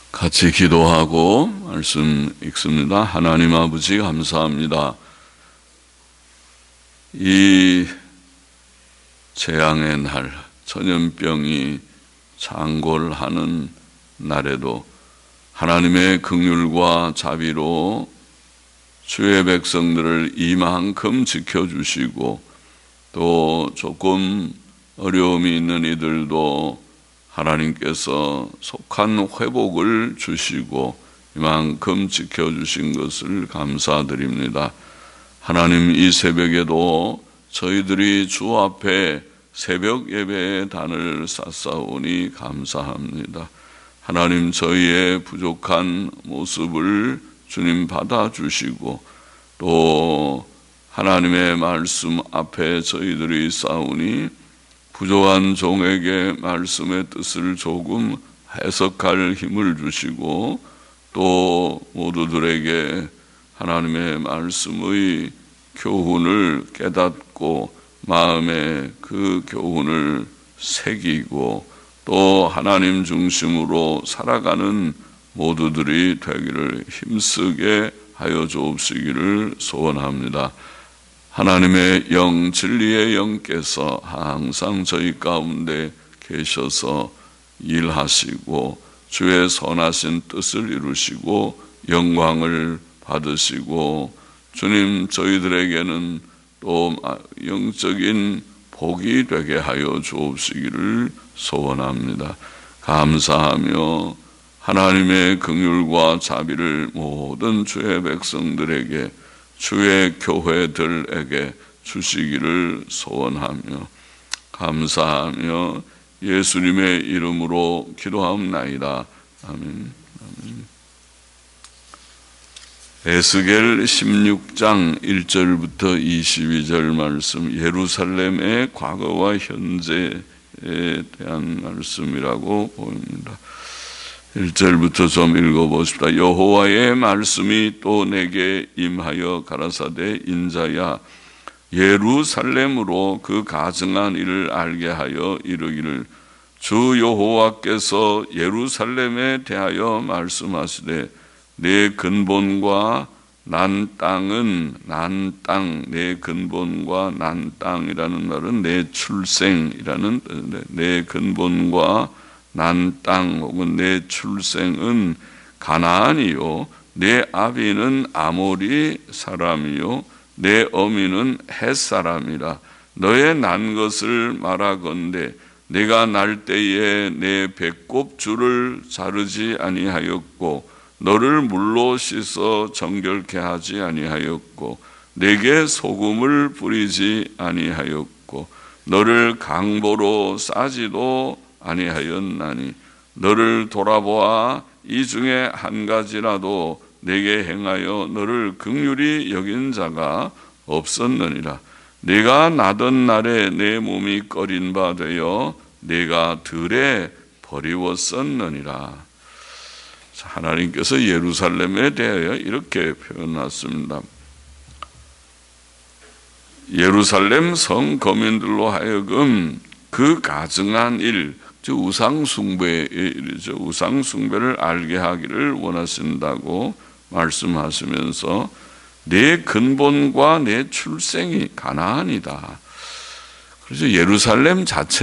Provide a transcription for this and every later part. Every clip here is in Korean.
같이 기도하고 말씀 읽습니다. 하나님 아버지 감사합니다. 이 재앙의 날, 전염병이 창궐하는 날에도 하나님의 긍휼과 자비로 주의 백성들을 이만큼 지켜주시고, 또 조금 어려움이 있는 이들도 하나님께서 속한 회복을 주시고 이만큼 지켜주신 것을 감사드립니다. 하나님, 이 새벽에도 저희들이 주 앞에 새벽 예배의 단을 쌓사오니 감사합니다. 하나님, 저희의 부족한 모습을 주님 받아주시고, 또 하나님의 말씀 앞에 저희들이 싸우니 부족한 종에게 말씀의 뜻을 조금 해석할 힘을 주시고, 또 모두들에게 하나님의 말씀의 교훈을 깨닫고 마음에 그 교훈을 새기고 또 하나님 중심으로 살아가는 모두들이 되기를 힘쓰게 하여 주옵시기를 소원합니다. 하나님의 영, 진리의 영께서 항상 저희 가운데 계셔서 일하시고 주의 선하신 뜻을 이루시고 영광을 받으시고, 주님, 저희들에게는 또 영적인 복이 되게 하여 주옵시기를 소원합니다. 감사하며 하나님의 긍휼과 자비를 모든 주의 백성들에게, 주의 교회들에게 주시기를 소원하며 감사하며 예수님의 이름으로 기도하옵나이다. 아멘. 에스겔 16장 1절부터 22절 말씀, 예루살렘의 과거와 현재에 대한 말씀이라고 보입니다. 1절부터 좀 읽어보십시다. 여호와의 말씀이 또 내게 임하여 가라사대, 인자야, 예루살렘으로 그 가증한 일을 알게 하여 이르기를, 주 여호와께서 예루살렘에 대하여 말씀하시되, 내 근본과 난 땅은, 난 땅, 내 근본과 난 땅이라는 말은 내 출생이라는 뜻인데, 내 근본과 난 땅 혹은 내 출생은 가나안이요, 내 아비는 아모리 사람이요, 내 어미는 헷 사람이라. 너의 난 것을 말하건대 내가 날 때에 내 배꼽 줄을 자르지 아니하였고, 너를 물로 씻어 정결케 하지 아니하였고, 내게 소금을 뿌리지 아니하였고, 너를 강보로 싸지도 아니하였나니, 너를 돌아보아 이 중에 한 가지라도 내게 행하여 너를 긍휼히 여긴 자가 없었느니라. 내가 나던 날에 내 몸이 꺼린 바 되어 내가 들에 버리웠었느니라. 하나님께서 예루살렘에 대하여 이렇게 표현했습니다. 예루살렘 성 거민들로 하여금 그 가증한 일, 즉 우상숭배의 일이죠. 우상숭배를 알게 하기를 원하신다고 말씀하시면서 내 근본과 내 출생이 가나안이다. 그래서 예루살렘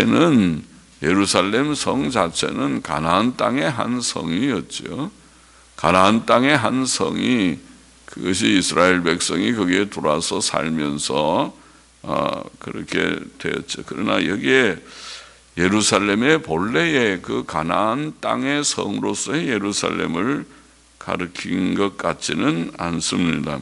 성 자체는 가나안 땅의 한 성이었죠. 가나안 땅의 한 성이, 그것이 이스라엘 백성이 거기에 들어와서 살면서 그렇게 되었죠. 그러나 여기에 예루살렘의 본래의 그 가나안 땅의 성으로서의 예루살렘을 가리킨 것 같지는 않습니다.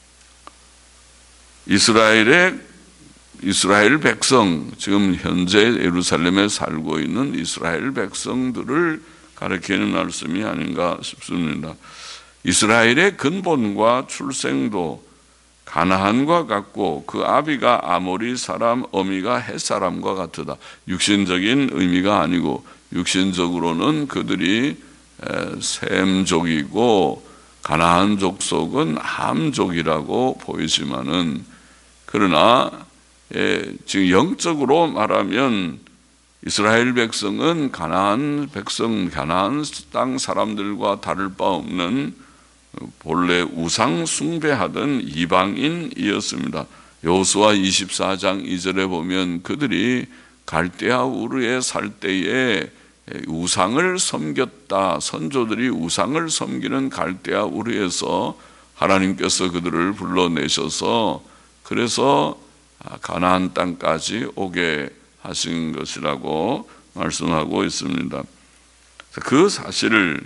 이스라엘 백성, 지금 현재 예루살렘에 살고 있는 이스라엘 백성들을 가리키는 말씀이 아닌가 싶습니다. 이스라엘의 근본과 출생도 가나안과 같고, 그 아비가 아모리 사람, 어미가 헷 사람과 같으다. 육신적인 의미가 아니고, 육신적으로는 그들이 셈족이고 가나안 족속은 함족이라고 보이지만은, 그러나 지금 영적으로 말하면 이스라엘 백성은 가나안 백성, 가나안 땅 사람들과 다를 바 없는 본래 우상 숭배하던 이방인이었습니다. 여호수아 24장 2절에 보면 그들이 갈대아 우르에 살 때에 우상을 섬겼다. 선조들이 우상을 섬기는 갈대아 우르에서 하나님께서 그들을 불러내셔서 그래서 가나안 땅까지 오게 하신 것이라고 말씀하고 있습니다. 그 사실을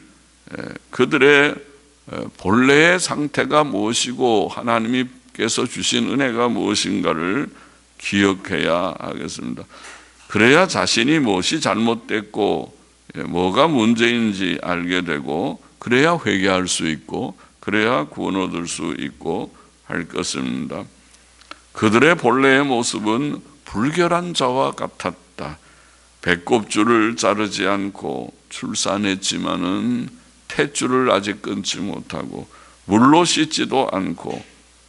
그들의 본래의 상태가 무엇이고 하나님께서 주신 은혜가 무엇인가를 기억해야 하겠습니다. 그래야 자신이 무엇이 잘못됐고 뭐가 문제인지 알게 되고 그래야 회개할 수 있고 그래야 구원 얻을 수 있고 할 것입니다. 그들의 본래의 모습은 불결한 자와 같았다. 배꼽줄을 자르지 않고 출산했지만은 탯줄을 아직 끊지 못하고 물로 씻지도 않고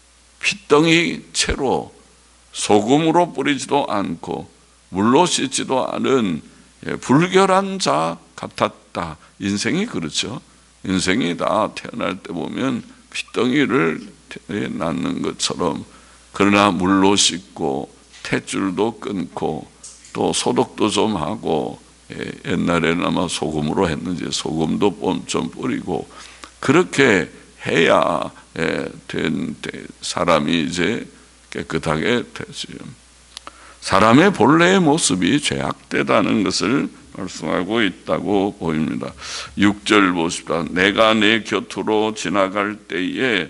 핏덩이 채로 소금으로 뿌리지도 않고 물로 씻지도 않은 불결한 자 같았다. 인생이 그렇죠. 인생이 다 태어날 때 보면 핏덩이를 낳는 것처럼 그러나 물로 씻고 탯줄도 끊고 또 소독도 좀 하고 옛날에는 아마 소금으로 했는지 소금도 좀 뿌리고 그렇게 해야 된 사람이 이제 깨끗하게 되지요. 사람의 본래의 모습이 죄악되다는 것을 말씀하고 있다고 보입니다. 6절 보십시오. 내가 내 곁으로 지나갈 때에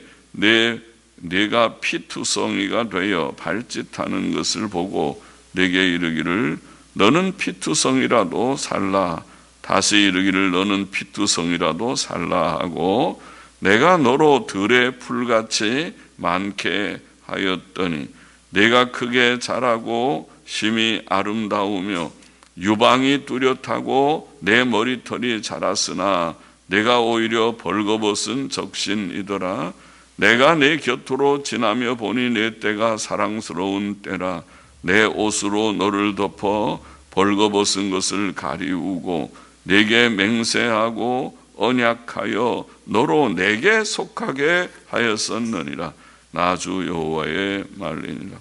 내가 피투성이가 되어 발짓하는 것을 보고 내게 이르기를 너는 피투성이라도 살라. 다시 이르기를 너는 피투성이라도 살라 하고 내가 너로 들의 풀같이 많게 하였더니 내가 크게 자라고 심히 아름다우며 유방이 뚜렷하고 내 머리털이 자랐으나 내가 오히려 벌거벗은 적신이더라. 내가 내 곁으로 지나며 보니 내 때가 사랑스러운 때라. 내 옷으로 너를 덮어 벌거벗은 것을 가리우고 내게 맹세하고 언약하여 너로 내게 속하게 하였었느니라. 나 주 여호와의 말이니라.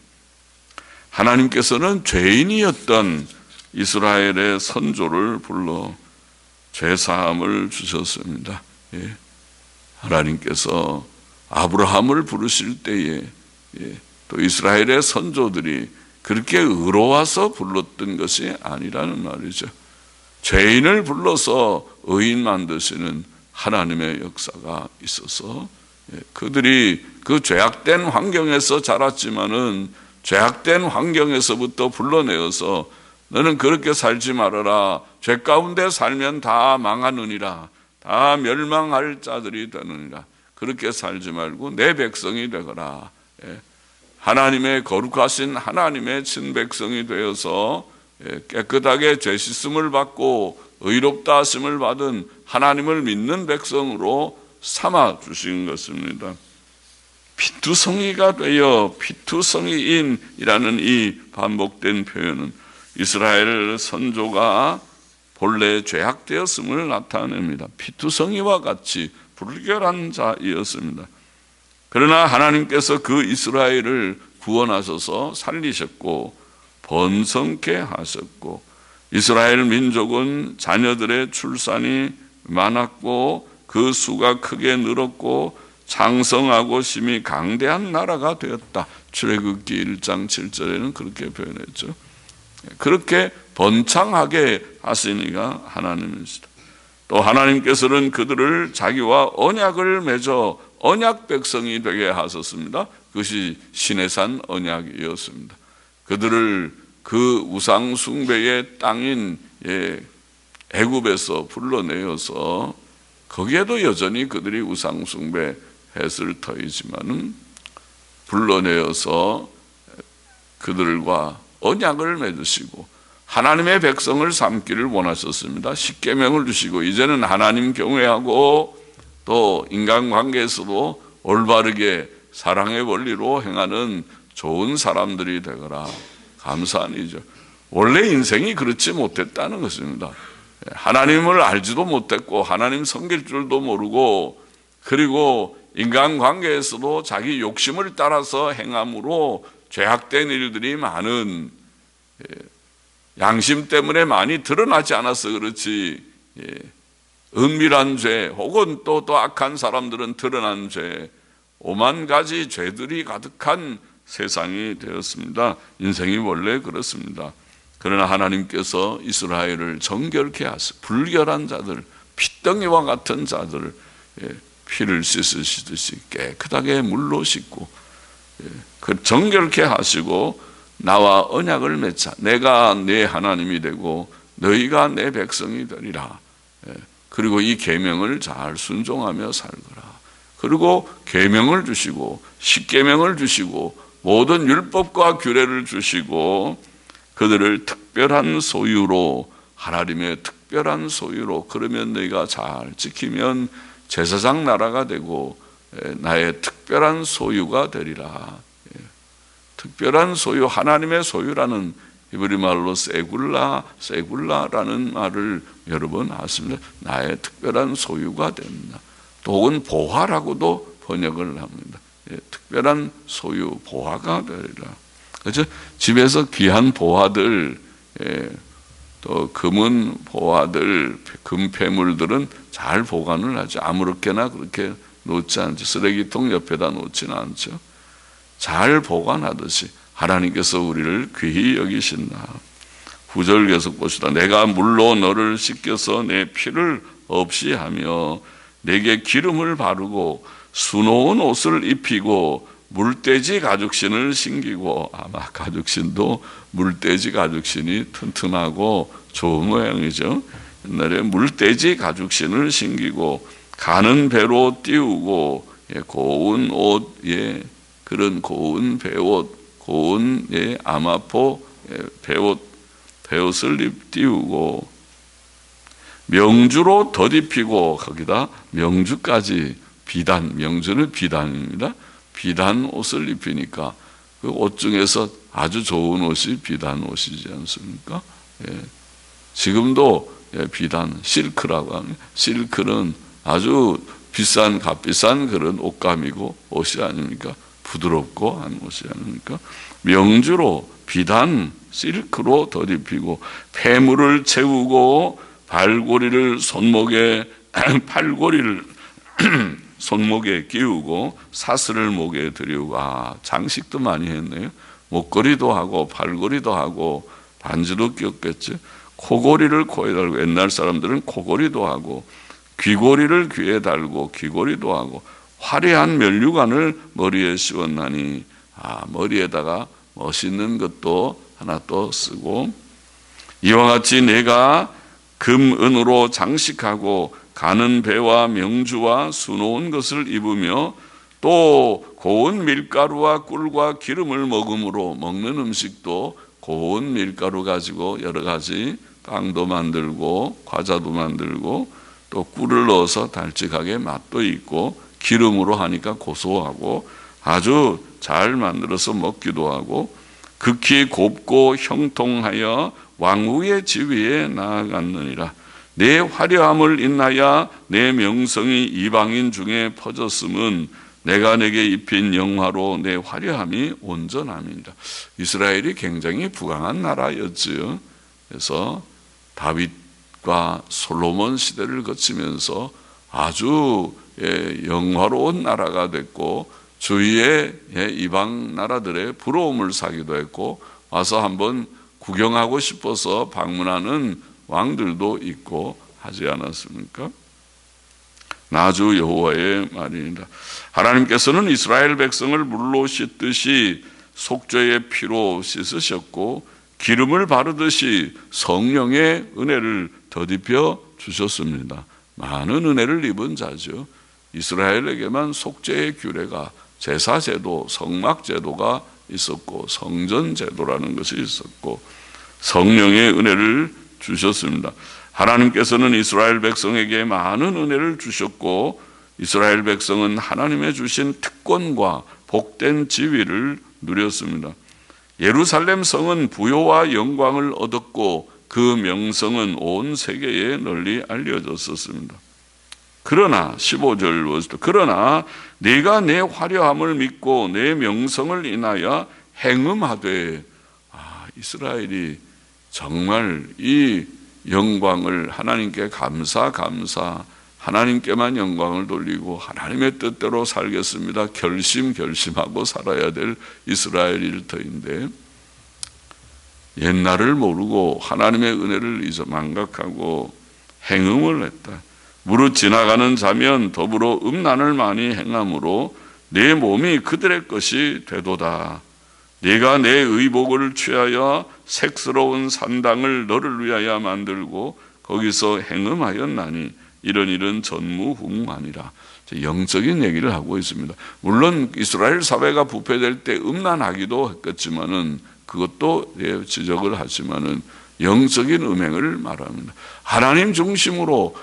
하나님께서는 죄인이었던 이스라엘의 선조를 불러 죄사함을 주셨습니다. 하나님께서 아브라함을 부르실 때에 또 이스라엘의 선조들이 그렇게 의로워서 불렀던 것이 아니라는 말이죠. 죄인을 불러서 의인 만드시는 하나님의 역사가 있어서 그들이 그 죄악된 환경에서 자랐지만은 죄악된 환경에서부터 불러내어서 너는 그렇게 살지 말아라. 죄 가운데 살면 다 망하느니라. 다 멸망할 자들이 되느니라. 그렇게 살지 말고 내 백성이 되거라. 하나님의 거룩하신 하나님의 친백성이 되어서 깨끗하게 죄 씻음을 받고 의롭다 하심을 받은 하나님을 믿는 백성으로 삼아 주신 것입니다. 피투성이가 되어 피투성이인이라는 이 반복된 표현은 이스라엘 선조가 본래 죄악되었음을 나타냅니다. 피투성이와 같이 불결한 자이었습니다. 그러나 하나님께서 그 이스라엘을 구원하셔서 살리셨고 번성케 하셨고 이스라엘 민족은 자녀들의 출산이 많았고 그 수가 크게 늘었고 장성하고 심히 강대한 나라가 되었다. 출애굽기 1장 7절에는 그렇게 표현했죠. 그렇게 번창하게 하시니가 하나님이시다. 또 하나님께서는 그들을 자기와 언약을 맺어 언약 백성이 되게 하셨습니다. 그것이 시내산 언약이었습니다. 그들을 그 우상 숭배의 땅인 애굽에서 불러내어서 거기에도 여전히 그들이 우상 숭배했을 터이지만은 불러내어서 그들과 언약을 맺으시고 하나님의 백성을 삼기를 원하셨습니다. 십계명을 주시고 이제는 하나님 경외하고 또 인간관계에서도 올바르게 사랑의 원리로 행하는 좋은 사람들이 되거라. 감사한 일이죠. 원래 인생이 그렇지 못했다는 것입니다. 하나님을 알지도 못했고 하나님 섬길 줄도 모르고, 그리고 인간관계에서도 자기 욕심을 따라서 행함으로 죄악된 일들이 많은, 양심 때문에 많이 드러나지 않아서 그렇지, 은밀한 죄 혹은 또 악한 사람들은 드러난 죄, 오만 가지 죄들이 가득한 세상이 되었습니다. 인생이 원래 그렇습니다. 그러나 하나님께서 이스라엘을 정결케 하시고, 불결한 자들, 핏덩이와 같은 자들, 피를 씻으시듯이 깨끗하게 물로 씻고 그 정결케 하시고, 나와 언약을 맺자. 내가 네 하나님이 되고 너희가 내 백성이 되리라. 그리고 이 계명을 잘 순종하며 살거라. 그리고 계명을 주시고 십계명을 주시고 모든 율법과 규례를 주시고, 그들을 특별한 소유로, 하나님의 특별한 소유로, 그러면 너희가 잘 지키면 제사장 나라가 되고 나의 특별한 소유가 되리라. 특별한 소유, 하나님의 소유라는 히브리 말로 세굴라라는 말을 여러 번 하십니다. 나의 특별한 소유가 됩니다. 또 혹은 보화라고도 번역을 합니다. 특별한 소유, 보화가 되리라. 그렇죠? 집에서 귀한 보화들, 또 금은 보화들, 금폐물들은 잘 보관을 하죠. 아무렇게나 그렇게 놓지 않죠. 쓰레기통 옆에다 놓지는 않죠. 잘 보관하듯이 하나님께서 우리를 귀히 여기신다. 9절 계속 보시다. 내가 물로 너를 씻겨서 내 피를 없이 하며 내게 기름을 바르고 수놓은 옷을 입히고 물돼지 가죽신을 신기고, 아마 가죽신도 물돼지 가죽신이 튼튼하고 좋은 모양이죠. 옛날에 물돼지 가죽신을 신기고 가는 배로 띄우고, 고운 옷, 그런 고운 배옷, 고운 아마포 배옷을 띄우고 명주로 덧입히고, 거기다 명주까지, 비단, 명주는 비단입니다. 비단 옷을 입히니까 그 옷 중에서 아주 좋은 옷이 비단 옷이지 않습니까? 지금도 비단, 실크라고 합니다. 실크는 아주 비싼, 값비싼 그런 옷감이고 옷이 아닙니까? 부드럽고 한 옷이 아닙니까? 명주로, 비단, 실크로 덧입히고 폐물을 채우고 발고리를 손목에 팔고리를 손목에 끼우고 사슬을 목에 들이고, 장식도 많이 했네요. 목걸이도 하고 팔고리도 하고 반지도 꼈겠죠. 코고리를 코에 달고, 옛날 사람들은 코고리도 하고 귀고리를 귀에 달고 귀고리도 하고 화려한 면류관을 머리에 씌웠나니, 머리에다가 멋있는 것도 하나 또 쓰고, 이와 같이 내가 금, 은으로 장식하고 가는 배와 명주와 수놓은 것을 입으며 또 고운 밀가루와 꿀과 기름을 먹음으로, 먹는 음식도 고운 밀가루 가지고 여러 가지 빵도 만들고 과자도 만들고 또 꿀을 넣어서 달짝하게 맛도 있고 기름으로 하니까 고소하고 아주 잘 만들어서 먹기도 하고, 극히 곱고 형통하여 왕후의 지위에 나아갔느니라. 내 화려함을 인하여 내 명성이 이방인 중에 퍼졌음은 내가 내게 입힌 영화로 내 화려함이 온전함이니라. 이스라엘이 굉장히 부강한 나라였지요. 그래서 다윗과 솔로몬 시대를 거치면서 아주 영화로운 나라가 됐고, 주위의 이방 나라들의 부러움을 사기도 했고, 와서 한번 구경하고 싶어서 방문하는 왕들도 있고 하지 않았습니까? 나주 여호와의 말입니다. 하나님께서는 이스라엘 백성을 물로 씻듯이 속죄의 피로 씻으셨고, 기름을 바르듯이 성령의 은혜를 덧입혀 주셨습니다. 많은 은혜를 입은 자죠. 이스라엘에게만 속죄의 규례가, 제사제도, 성막제도가 있었고 성전제도라는 것이 있었고 성령의 은혜를 주셨습니다. 하나님께서는 이스라엘 백성에게 많은 은혜를 주셨고, 이스라엘 백성은 하나님의 주신 특권과 복된 지위를 누렸습니다. 예루살렘 성은 부요와 영광을 얻었고 그 명성은 온 세계에 널리 알려졌었습니다. 그러나 15절 그러나 네가 내 화려함을 믿고 내 명성을 인하여 행음하되, 이스라엘이 정말 이 영광을 하나님께 감사 하나님께만 영광을 돌리고 하나님의 뜻대로 살겠습니다 결심하고 살아야 될 이스라엘 터인데, 옛날을 모르고 하나님의 은혜를 잊어 망각하고 행음을 했다. 무릇 지나가는 자면 더불어 음란을 많이 행함으로 내 몸이 그들의 것이 되도다. 네가 내 의복을 취하여 색스러운 산당을 너를 위하여 만들고 거기서 행음하였나니 이런 일은 전무후무하니라. 영적인 얘기를 하고 있습니다. 물론 이스라엘 사회가 부패될 때 음란하기도 했겠지만은, 그것도 지적을 하지만은 영적인 음행을 말합니다. 하나님 중심으로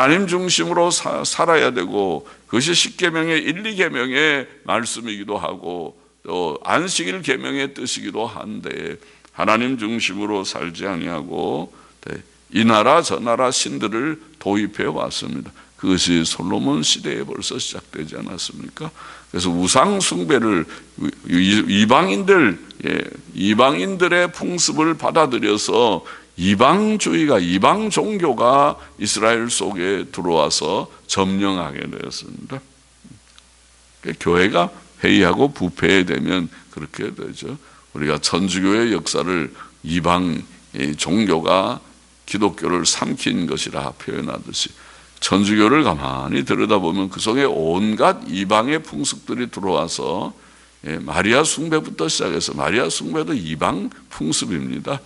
살아야 되고, 그것이 십계명의 1, 2계명의 말씀이기도 하고 또 안식일 계명의 뜻이기도 한데, 하나님 중심으로 살지 아니하고 이 나라 저 나라 신들을 도입해 왔습니다. 그것이 솔로몬 시대에 벌써 시작되지 않았습니까? 그래서 우상 숭배를 이방인들의 풍습을 받아들여서 이방주의가, 이방 종교가 이스라엘 속에 들어와서 점령하게 되었습니다. 교회가 회의하고 부패되면 그렇게 되죠. 우리가 천주교의 역사를 이방 종교가 기독교를 삼킨 것이라 표현하듯이, 천주교를 가만히 들여다보면 그 속에 온갖 이방의 풍습들이 들어와서 마리아 숭배부터 시작해서, 마리아 숭배도 이방 풍습입니다.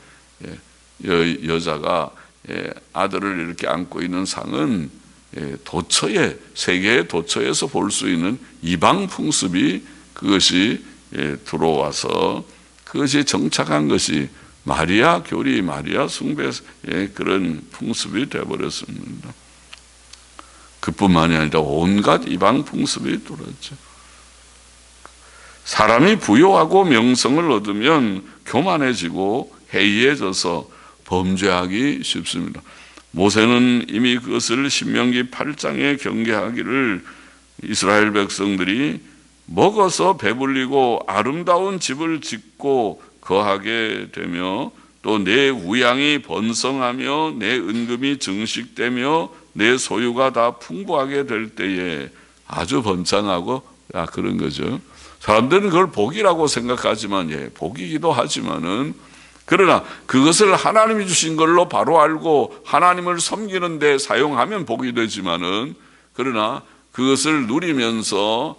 여자가 아들을 이렇게 안고 있는 상은 도처에, 세계의 도처에서 볼 수 있는 이방 풍습이, 그것이 들어와서 그것이 정착한 것이 마리아 교리, 마리아 숭배의 그런 풍습이 되어버렸습니다. 그뿐만이 아니라 온갖 이방 풍습이 들어왔죠. 사람이 부요하고 명성을 얻으면 교만해지고 해이해져서 범죄하기 쉽습니다. 모세는 이미 그것을 신명기 8장에 경계하기를, 이스라엘 백성들이 먹어서 배불리고 아름다운 집을 짓고 거하게 되며 또 내 우양이 번성하며 내 은금이 증식되며 내 소유가 다 풍부하게 될 때에, 아주 번창하고 그런 거죠. 사람들은 그걸 복이라고 생각하지만, 복이기도 하지만은, 그러나 그것을 하나님이 주신 걸로 바로 알고 하나님을 섬기는 데 사용하면 복이 되지만은, 그러나 그것을 누리면서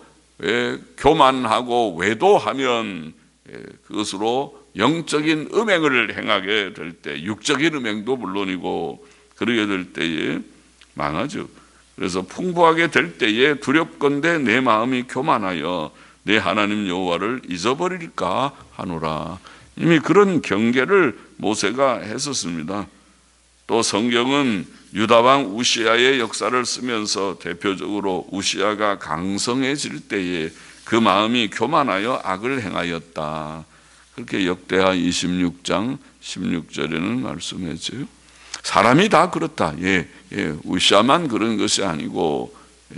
교만하고 외도하면 그것으로 영적인 음행을 행하게 될 때, 육적인 음행도 물론이고 그러게 될 때에 망하죠. 그래서 풍부하게 될 때에 두렵건대 내 마음이 교만하여 내 하나님 여호와를 잊어버릴까 하노라. 이미 그런 경계를 모세가 했었습니다. 또 성경은 유다왕 우시아의 역사를 쓰면서 대표적으로 우시아가 강성해질 때에 그 마음이 교만하여 악을 행하였다, 그렇게 역대하 26장 16절에는 말씀했죠. 사람이 다 그렇다. 우시아만 그런 것이 아니고,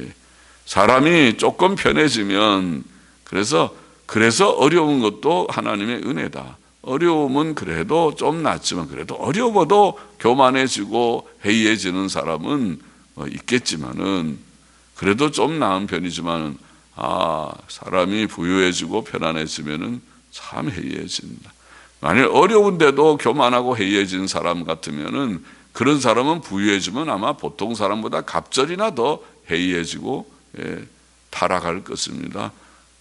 사람이 조금 편해지면, 그래서 어려운 것도 하나님의 은혜다. 어려움은 그래도 좀 낫지만, 그래도 어려워도 교만해지고 해이해지는 사람은 있겠지만은, 그래도 좀 나은 편이지만은, 사람이 부유해지고 편안해지면은 참 해이해진다. 만일 어려운데도 교만하고 해이해진 사람 같으면은, 그런 사람은 부유해지면 아마 보통 사람보다 갑절이나 더 해이해지고 타락할 것입니다.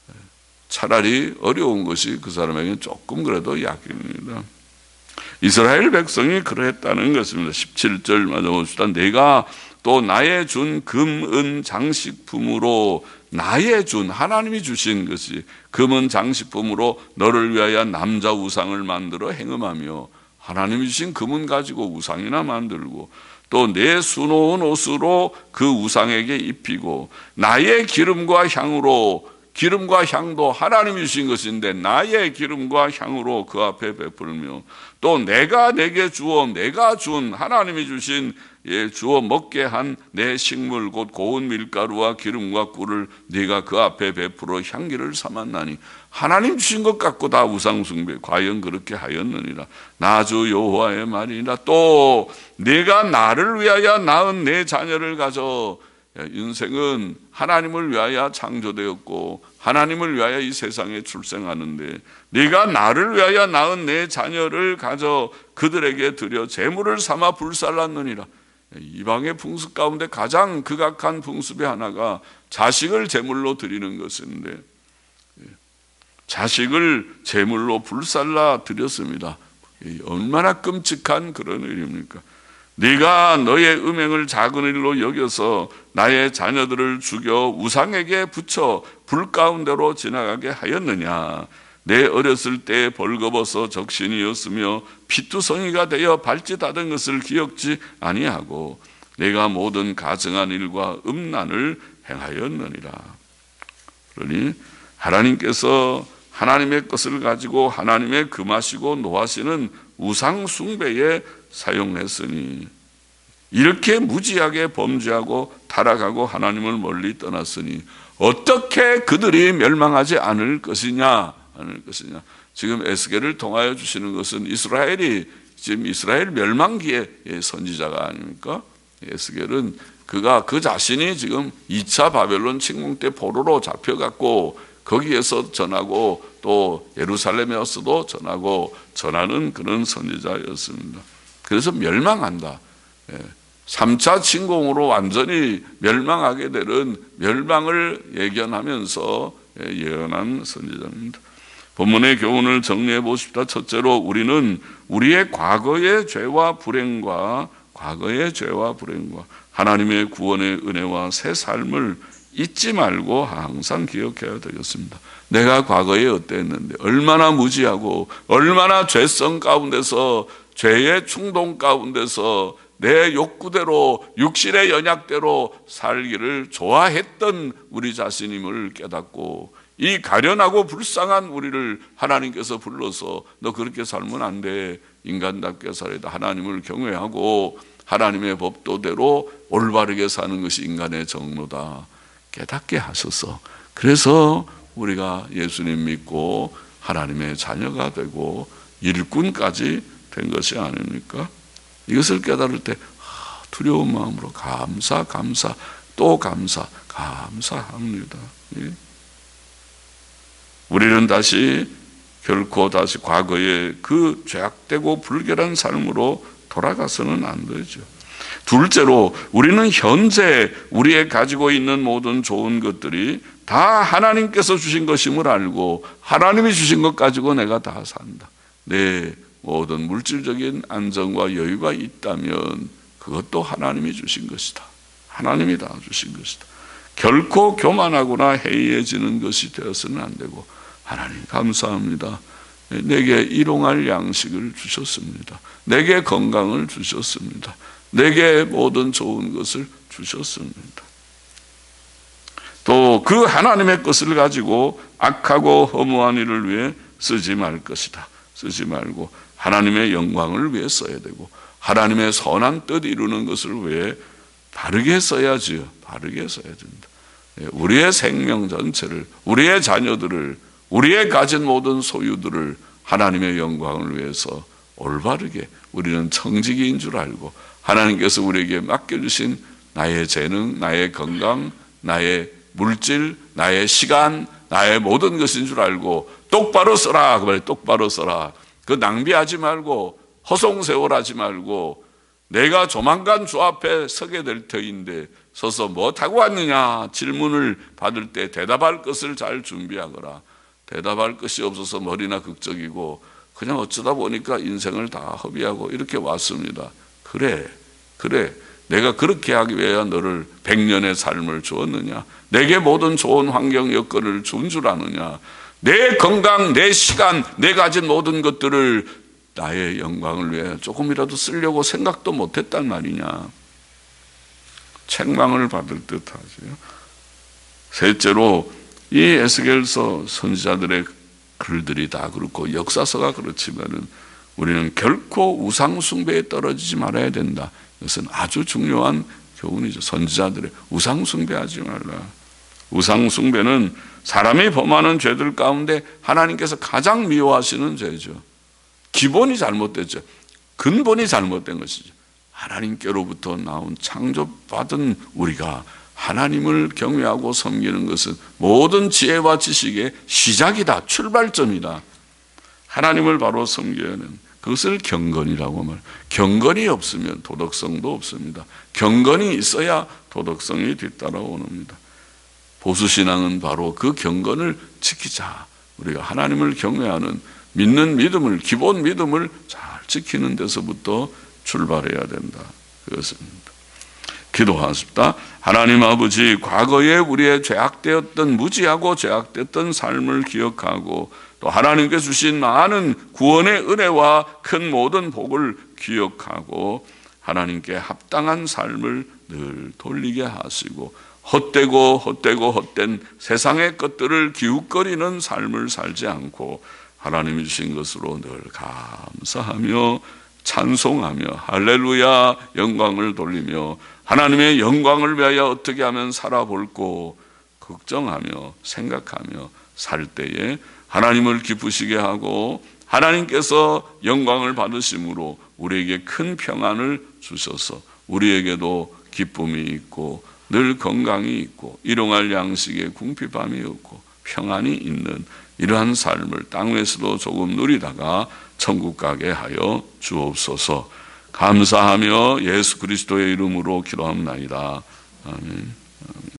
차라리 어려운 것이 그 사람에게는 조금 그래도 약입니다. 이스라엘 백성이 그러했다는 것입니다. 17절 맞아 봅시다. 내가 또 나의 준 금, 은 장식품으로, 나의 준, 하나님이 주신 것이 금은 장식품으로 너를 위하여 남자 우상을 만들어 행음하며, 하나님이 주신 금은 가지고 우상이나 만들고, 또 내 수놓은 옷으로 그 우상에게 입히고, 나의 기름과 향으로 기름과 향도 하나님이 주신 것인데 나의 기름과 향으로 그 앞에 베풀며 또 내가 내게 주어 내가 준 하나님이 주신 주어 먹게 한 내 식물 곧 고운 밀가루와 기름과 꿀을 네가 그 앞에 베풀어 향기를 삼았나니 하나님 주신 것 갖고 다 우상숭배 과연 그렇게 하였느니라. 나 주 여호와의 말이니라. 또 네가 나를 위하여 낳은 내 자녀를 가져 인생은 하나님을 위하여 창조되었고 하나님을 위하여 이 세상에 출생하는데 네가 나를 위하여 낳은 내 자녀를 가져 그들에게 드려 제물을 삼아 불살랐느니라. 이방의 풍습 가운데 가장 극악한 풍습의 하나가 자식을 제물로 드리는 것인데 자식을 제물로 불살라 드렸습니다. 얼마나 끔찍한 그런 일입니까? 네가 너의 음행을 작은 일로 여겨서 나의 자녀들을 죽여 우상에게 붙여 불 가운데로 지나가게 하였느냐? 내 어렸을 때 벌거벗어 적신이었으며 피투성이가 되어 발짓하던 것을 기억지 아니하고 내가 모든 가증한 일과 음란을 행하였느니라. 그러니 하나님께서 하나님의 것을 가지고 하나님의 금하시고 노하시는 우상 숭배에 사용했으니 이렇게 무지하게 범죄하고 타락하고 하나님을 멀리 떠났으니 어떻게 그들이 멸망하지 않을 것이냐. 지금 에스겔을 통하여 주시는 것은 이스라엘이 지금 이스라엘 멸망기의 선지자가 아닙니까? 에스겔은 그가 그 자신이 지금 2차 바벨론 침공 때 포로로 잡혀갔고 거기에서 전하고 또 예루살렘에서도 전하는 그런 선지자였습니다. 그래서 멸망한다. 3차 침공으로 완전히 멸망하게 되는 멸망을 예견하면서 예언한 선지자입니다. 본문의 교훈을 정리해 보십시다. 첫째로 우리는 우리의 과거의 죄와 불행과 하나님의 구원의 은혜와 새 삶을 잊지 말고 항상 기억해야 되겠습니다. 내가 과거에 어땠는데 얼마나 무지하고 얼마나 죄성 가운데서 죄의 충동 가운데서 내 욕구대로 육신의 연약대로 살기를 좋아했던 우리 자신임을 깨닫고 이 가련하고 불쌍한 우리를 하나님께서 불러서 너 그렇게 살면 안 돼. 인간답게 살아야 돼. 하나님을 경외하고 하나님의 법도대로 올바르게 사는 것이 인간의 정로다. 깨닫게 하셔서 그래서 우리가 예수님 믿고 하나님의 자녀가 되고 일꾼까지 된 것이 아닙니까? 이것을 깨달을 때 두려운 마음으로 감사 또 감사합니다. 예. 우리는 결코 다시 과거의 그 죄악되고 불결한 삶으로 돌아가서는 안 되죠. 둘째로 우리는 현재 우리의 가지고 있는 모든 좋은 것들이 다 하나님께서 주신 것임을 알고 하나님이 주신 것 가지고 내가 다 산다. 내 모든 물질적인 안정과 여유가 있다면 그것도 하나님이 주신 것이다. 하나님이 다 주신 것이다. 결코 교만하거나 해이해지는 것이 되어서는 안 되고 하나님 감사합니다. 내게 일용할 양식을 주셨습니다. 내게 건강을 주셨습니다. 내게 모든 좋은 것을 주셨습니다. 또 그 하나님의 것을 가지고 악하고 허무한 일을 위해 쓰지 말 것이다. 쓰지 말고 하나님의 영광을 위해 써야 되고 하나님의 선한 뜻 이루는 것을 위해 바르게 써야지요. 바르게 써야 된다. 우리의 생명 전체를, 우리의 자녀들을, 우리의 가진 모든 소유들을 하나님의 영광을 위해서 올바르게 우리는 청지기인 줄 알고 하나님께서 우리에게 맡겨주신 나의 재능, 나의 건강, 나의 물질, 나의 시간, 나의 모든 것인 줄 알고 똑바로 써라. 그 말이에요. 똑바로 써라. 그 낭비하지 말고 허송세월하지 말고 내가 조만간 주 앞에 서게 될 터인데 서서 뭐 타고 왔느냐 질문을 받을 때 대답할 것을 잘 준비하거라. 대답할 것이 없어서 머리나 극적이고 그냥 어쩌다 보니까 인생을 다 허비하고 이렇게 왔습니다. 그래 내가 그렇게 하기 위해 너를 100년의 삶을 주었느냐? 내게 모든 좋은 환경 여건을 준 줄 아느냐? 내 건강, 내 시간, 내 가진 모든 것들을 나의 영광을 위해 조금이라도 쓰려고 생각도 못했단 말이냐? 책망을 받을 듯하죠. 셋째로 이 에스겔서 선지자들의 글들이 다 그렇고 역사서가 그렇지만은 우리는 결코 우상 숭배에 떨어지지 말아야 된다. 이것은 아주 중요한 교훈이죠. 선지자들의 우상 숭배하지 말라. 우상 숭배는 사람이 범하는 죄들 가운데 하나님께서 가장 미워하시는 죄죠. 기본이 잘못됐죠. 근본이 잘못된 것이죠. 하나님께로부터 나온 창조받은 우리가 하나님을 경외하고 섬기는 것은 모든 지혜와 지식의 시작이다. 출발점이다. 하나님을 바로 섬겨야 하는 그것을 경건이라고 말해요. 경건이 없으면 도덕성도 없습니다. 경건이 있어야 도덕성이 뒤따라오는니다. 보수신앙은 바로 그 경건을 지키자. 우리가 하나님을 경외하는 믿는 믿음을, 기본 믿음을 잘 지키는 데서부터 출발해야 된다. 그것입니다. 기도하십니다. 하나님 아버지, 과거에 우리의 죄악되었던, 무지하고 죄악됐던 삶을 기억하고 또 하나님께 주신 많은 구원의 은혜와 큰 모든 복을 기억하고 하나님께 합당한 삶을 늘 돌리게 하시고 헛된 세상의 것들을 기웃거리는 삶을 살지 않고 하나님이 주신 것으로 늘 감사하며 찬송하며 할렐루야 영광을 돌리며 하나님의 영광을 위하여 어떻게 하면 살아볼고 걱정하며 생각하며 살 때에 하나님을 기쁘시게 하고 하나님께서 영광을 받으심으로 우리에게 큰 평안을 주셔서 우리에게도 기쁨이 있고 늘 건강이 있고 일용할 양식에 궁핍함이 없고 평안이 있는 이러한 삶을 땅 위에서도 조금 누리다가 천국 가게 하여 주옵소서. 감사하며 예수 그리스도의 이름으로 기도합나이다. 아멘.